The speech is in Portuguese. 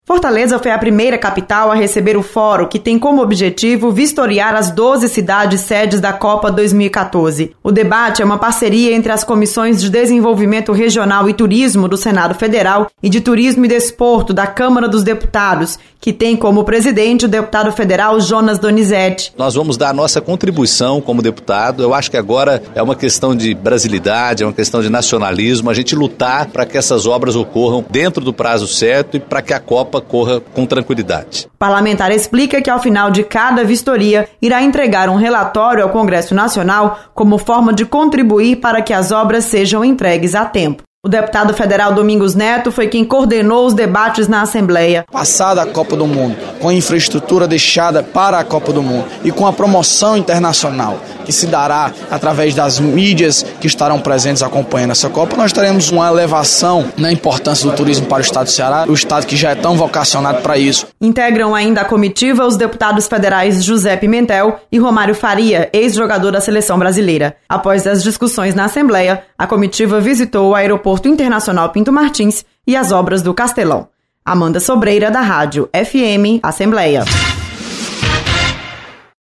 Fortaleza foi a primeira capital a receber o fórum, que tem como objetivo vistoriar as 12 cidades sedes da Copa 2014. O debate é uma parceria entre as Comissões de Desenvolvimento Regional e Turismo do Senado Federal e de Turismo e Desporto da Câmara dos Deputados, que tem como presidente o deputado federal Jonas Donizete. Nós vamos dar a nossa contribuição como deputado. Eu acho que agora é uma questão de brasilidade, é uma questão de nacionalismo, a gente lutar para que essas obras ocorram dentro do prazo certo e para que a Copa corra com tranquilidade. O parlamentar explica que ao final de cada vistoria irá entregar um relatório ao Congresso Nacional como forma de contribuir para que as obras sejam entregues a tempo. O deputado federal Domingos Neto foi quem coordenou os debates na Assembleia. Passada a Copa do Mundo, com a infraestrutura deixada para a Copa do Mundo e com a promoção internacional que se dará através das mídias que estarão presentes acompanhando essa Copa, nós teremos uma elevação na importância do turismo para o estado do Ceará, o estado que já é tão vocacionado para isso. Integram ainda a comitiva os deputados federais José Pimentel e Romário Faria, ex-jogador da Seleção Brasileira. Após as discussões na Assembleia, a comitiva visitou o Aeroporto Internacional Pinto Martins e as obras do Castelão. Amanda Sobreira, da Rádio FM Assembleia.